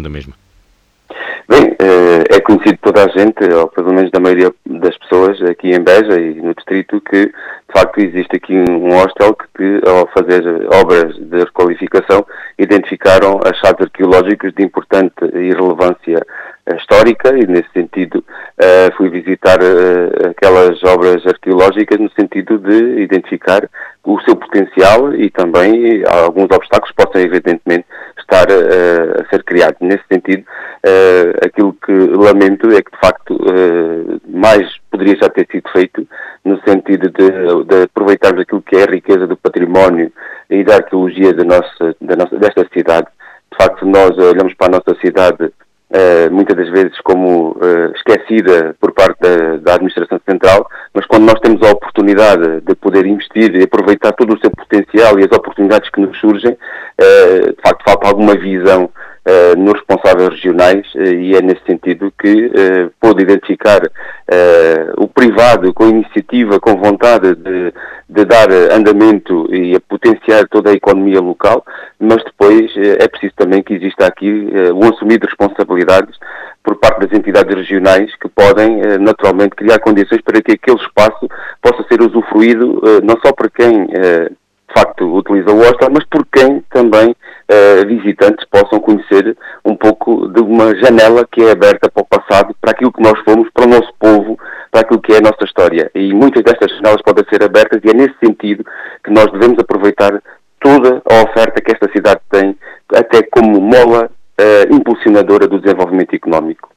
da mesma? Bem, é conhecido toda a gente, ou pelo menos da maioria das pessoas aqui em Beja e no distrito, que de facto existe aqui um hostel que ao fazer obras de requalificação, identificaram achados arqueológicos de importante e relevância histórica e, nesse sentido, fui visitar aquelas obras arqueológicas no sentido de identificar o seu potencial e também alguns obstáculos que possam, evidentemente, estar a ser criados. Nesse sentido, aquilo que lamento é que, de facto, mais poderia já ter sido feito no sentido de aproveitarmos aquilo que é a riqueza do património e da arqueologia desta cidade. De facto, nós olhamos para a nossa cidade muitas das vezes como esquecida por parte da administração central, mas quando nós temos a oportunidade de poder investir e aproveitar todo o seu potencial e as oportunidades que nos surgem, de facto falta alguma visão nos responsáveis regionais e é nesse sentido que pôde identificar o privado com iniciativa, com vontade de dar andamento e a potenciar toda a economia local, mas depois é preciso também que exista aqui o assumir de responsabilidades por parte das entidades regionais que podem naturalmente criar condições para que aquele espaço possa ser usufruído não só por quem de facto utiliza o hostel, mas por quem também visitantes possam conhecer um pouco de uma janela que é aberta para o passado, para aquilo que nós fomos, para o nosso povo, para aquilo que é a nossa história. E muitas destas janelas podem ser abertas e é nesse sentido que nós devemos aproveitar toda a oferta que esta cidade tem, até como mola impulsionadora do desenvolvimento económico.